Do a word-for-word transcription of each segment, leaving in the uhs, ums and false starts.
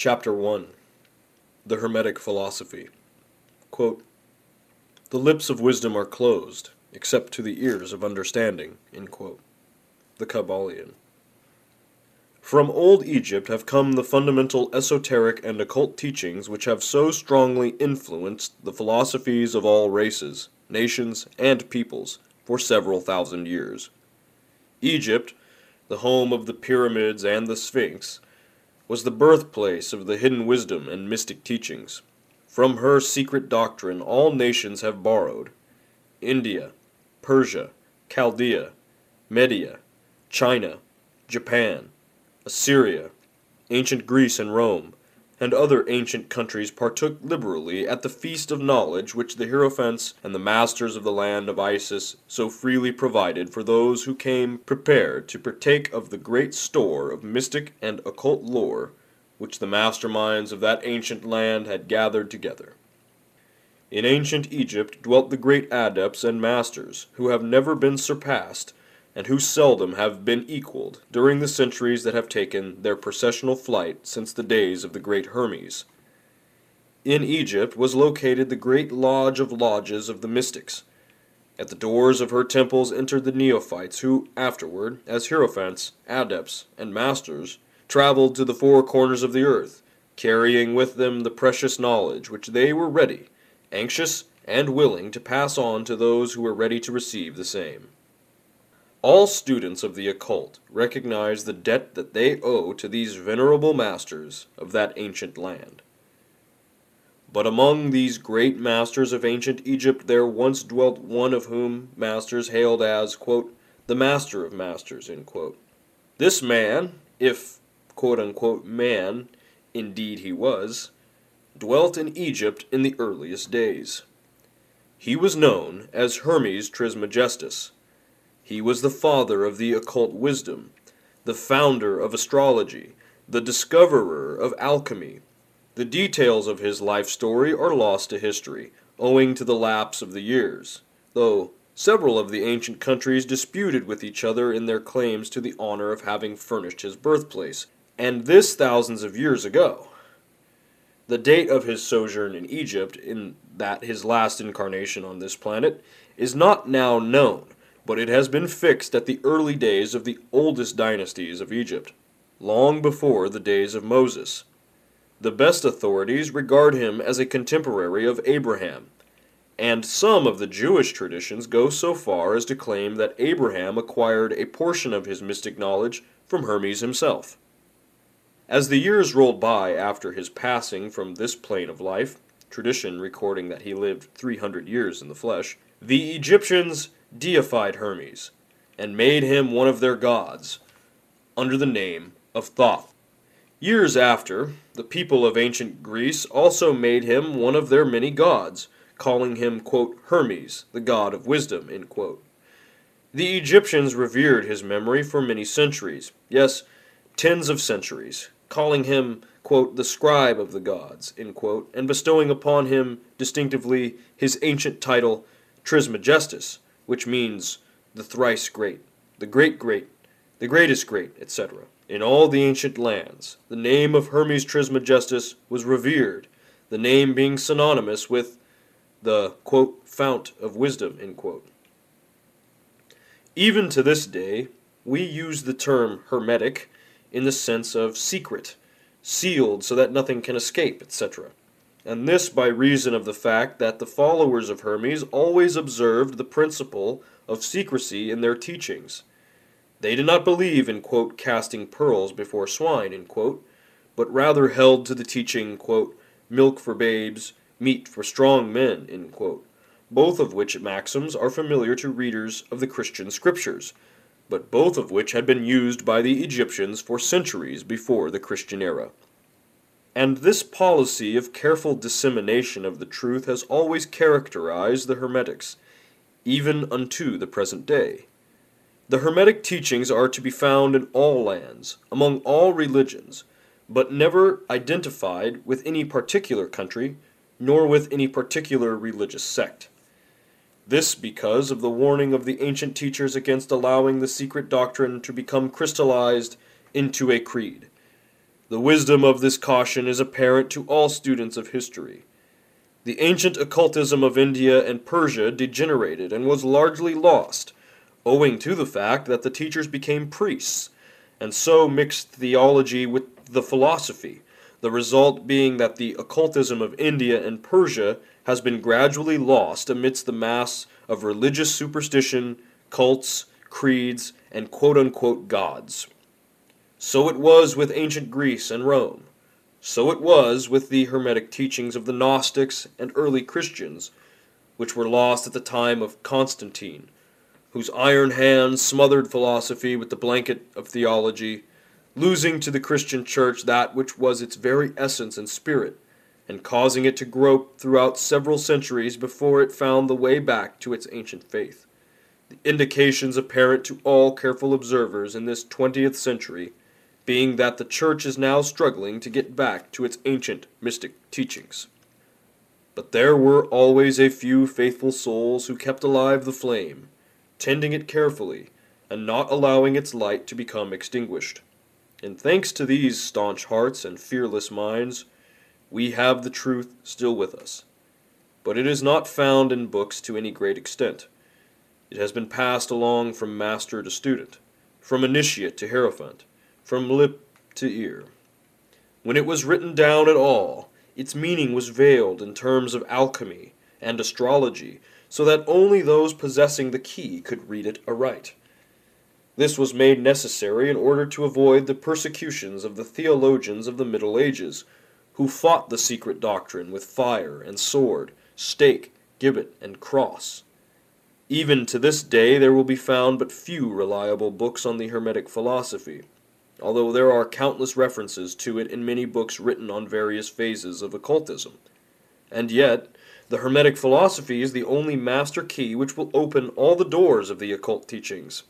Chapter one. The Hermetic Philosophy. Quote, "The lips of wisdom are closed, except to the ears of understanding." End quote. The Kybalion. From old Egypt have come the fundamental esoteric and occult teachings which have so strongly influenced the philosophies of all races, nations, and peoples for several thousand years. Egypt, the home of the pyramids and the Sphinx, was the birthplace of the hidden wisdom and mystic teachings. From her secret doctrine all nations have borrowed. India, Persia, Chaldea, Media, China, Japan, Assyria, ancient Greece and Rome, and other ancient countries partook liberally at the feast of knowledge which the Hierophants and the masters of the land of Isis so freely provided for those who came prepared to partake of the great store of mystic and occult lore which the masterminds of that ancient land had gathered together. In ancient Egypt dwelt the great adepts and masters who have never been surpassed, and who seldom have been equaled during the centuries that have taken their processional flight since the days of the great Hermes. In Egypt was located the great lodge of lodges of the mystics. At the doors of her temples entered the neophytes who afterward, as hierophants, adepts, and masters, traveled to the four corners of the earth, carrying with them the precious knowledge which they were ready, anxious, and willing to pass on to those who were ready to receive the same. All students of the occult recognize the debt that they owe to these venerable masters of that ancient land. But among these great masters of ancient Egypt there once dwelt one of whom masters hailed as, quote, the master of masters, end quote. This man, if, quote-unquote, man indeed he was, dwelt in Egypt in the earliest days. He was known as Hermes Trismegistus. He was the father of the occult wisdom, the founder of astrology, the discoverer of alchemy. The details of his life story are lost to history, owing to the lapse of the years, though several of the ancient countries disputed with each other in their claims to the honor of having furnished his birthplace, and this thousands of years ago. The date of his sojourn in Egypt, in that his last incarnation on this planet, is not now known, but it has been fixed at the early days of the oldest dynasties of Egypt, long before the days of Moses. The best authorities regard him as a contemporary of Abraham, and some of the Jewish traditions go so far as to claim that Abraham acquired a portion of his mystic knowledge from Hermes himself. As the years rolled by after his passing from this plane of life, tradition recording that he lived three hundred years in the flesh, the Egyptians deified Hermes, and made him one of their gods, under the name of Thoth. Years after, the people of ancient Greece also made him one of their many gods, calling him, quote, Hermes, the god of wisdom, end quote. The Egyptians revered his memory for many centuries, yes, tens of centuries, calling him, quote, the scribe of the gods, end quote, and bestowing upon him distinctively his ancient title, Trismegistus, which means the thrice great, the great great, the greatest great, et cetera. In all the ancient lands, the name of Hermes Trismegistus was revered, the name being synonymous with the, quote, fount of wisdom, end quote. Even to this day, we use the term hermetic in the sense of secret, sealed so that nothing can escape, et cetera, and this by reason of the fact that the followers of Hermes always observed the principle of secrecy in their teachings. They did not believe in, quote, casting pearls before swine, end quote, but rather held to the teaching, quote, milk for babes, meat for strong men, end quote, both of which maxims are familiar to readers of the Christian scriptures, but both of which had been used by the Egyptians for centuries before the Christian era. And this policy of careful dissemination of the truth has always characterized the Hermetics, even unto the present day. The Hermetic teachings are to be found in all lands, among all religions, but never identified with any particular country, nor with any particular religious sect. This because of the warning of the ancient teachers against allowing the secret doctrine to become crystallized into a creed. The wisdom of this caution is apparent to all students of history. The ancient occultism of India and Persia degenerated and was largely lost, owing to the fact that the teachers became priests, and so mixed theology with the philosophy, the result being that the occultism of India and Persia has been gradually lost amidst the mass of religious superstition, cults, creeds, and quote-unquote gods. So it was with ancient Greece and Rome. So it was with the Hermetic teachings of the Gnostics and early Christians, which were lost at the time of Constantine, whose iron hands smothered philosophy with the blanket of theology, losing to the Christian church that which was its very essence and spirit, and causing it to grope throughout several centuries before it found the way back to its ancient faith. The indications apparent to all careful observers in this twentieth century being that the church is now struggling to get back to its ancient mystic teachings. But there were always a few faithful souls who kept alive the flame, tending it carefully, and not allowing its light to become extinguished. And thanks to these staunch hearts and fearless minds, we have the truth still with us. But it is not found in books to any great extent. It has been passed along from master to student, from initiate to hierophant, from lip to ear. When it was written down at all, its meaning was veiled in terms of alchemy and astrology, so that only those possessing the key could read it aright. This was made necessary in order to avoid the persecutions of the theologians of the Middle Ages, who fought the secret doctrine with fire and sword, stake, gibbet, and cross. Even to this day there will be found but few reliable books on the Hermetic philosophy, although there are countless references to it in many books written on various phases of occultism. And yet, the Hermetic philosophy is the only master key which will open all the doors of the occult teachings.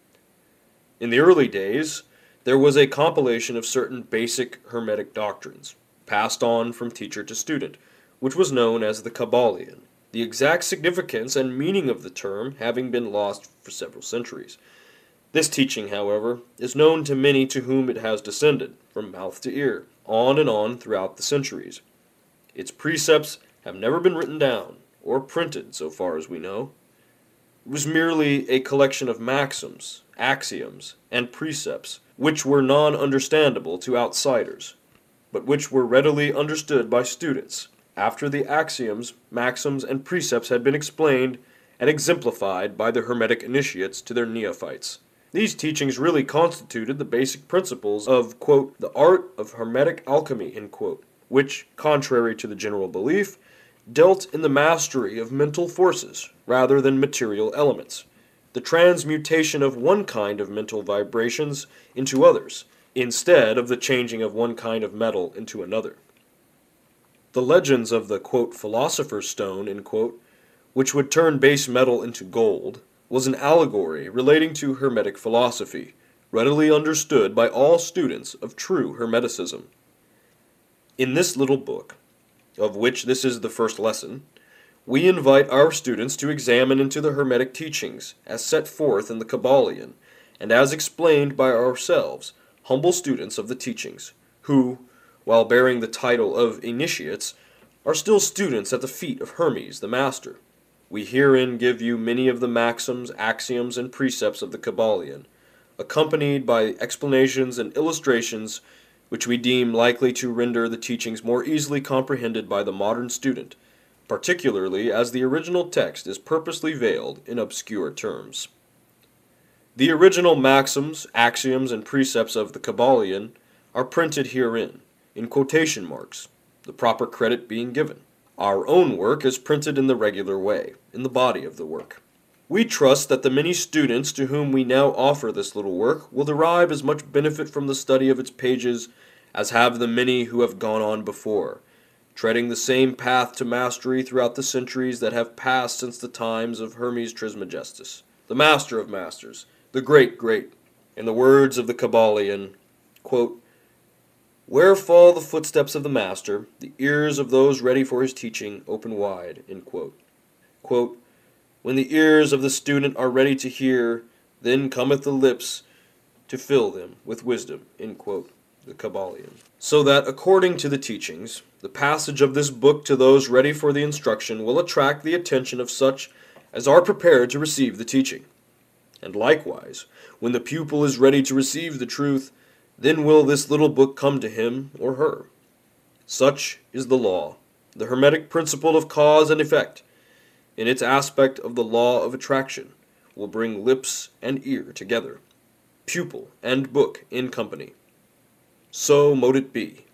In the early days, there was a compilation of certain basic Hermetic doctrines, passed on from teacher to student, which was known as the Kybalion, the exact significance and meaning of the term having been lost for several centuries. This teaching, however, is known to many to whom it has descended, from mouth to ear, on and on throughout the centuries. Its precepts have never been written down, or printed, so far as we know. It was merely a collection of maxims, axioms, and precepts, which were non-understandable to outsiders, but which were readily understood by students, after the axioms, maxims, and precepts had been explained and exemplified by the Hermetic initiates to their neophytes. These teachings really constituted the basic principles of, quote, the art of Hermetic alchemy, end quote, which, contrary to the general belief, dealt in the mastery of mental forces rather than material elements, the transmutation of one kind of mental vibrations into others, instead of the changing of one kind of metal into another. The legends of the, quote, philosopher's stone, end quote, which would turn base metal into gold, was an allegory relating to Hermetic philosophy, readily understood by all students of true Hermeticism. In this little book, of which this is the first lesson, we invite our students to examine into the Hermetic teachings as set forth in the Kybalion, and as explained by ourselves, humble students of the teachings, who, while bearing the title of initiates, are still students at the feet of Hermes the Master. We herein give you many of the maxims, axioms, and precepts of the Kybalion, accompanied by explanations and illustrations which we deem likely to render the teachings more easily comprehended by the modern student, particularly as the original text is purposely veiled in obscure terms. The original maxims, axioms, and precepts of the Kybalion are printed herein, in quotation marks, the proper credit being given. Our own work is printed in the regular way, in the body of the work. We trust that the many students to whom we now offer this little work will derive as much benefit from the study of its pages as have the many who have gone on before, treading the same path to mastery throughout the centuries that have passed since the times of Hermes Trismegistus, the master of masters, the great great, in the words of the Kybalion, quote, where fall the footsteps of the master, the ears of those ready for his teaching open wide, end quote. Quote, when the ears of the student are ready to hear, then cometh the lips to fill them with wisdom, end quote. The Kybalion. So that, according to the teachings, the passage of this book to those ready for the instruction will attract the attention of such as are prepared to receive the teaching. And likewise, when the pupil is ready to receive the truth, then will this little book come to him or her. Such is the law, the Hermetic principle of cause and effect, in its aspect of the law of attraction, will bring lips and ear together, pupil and book in company. So mote it be.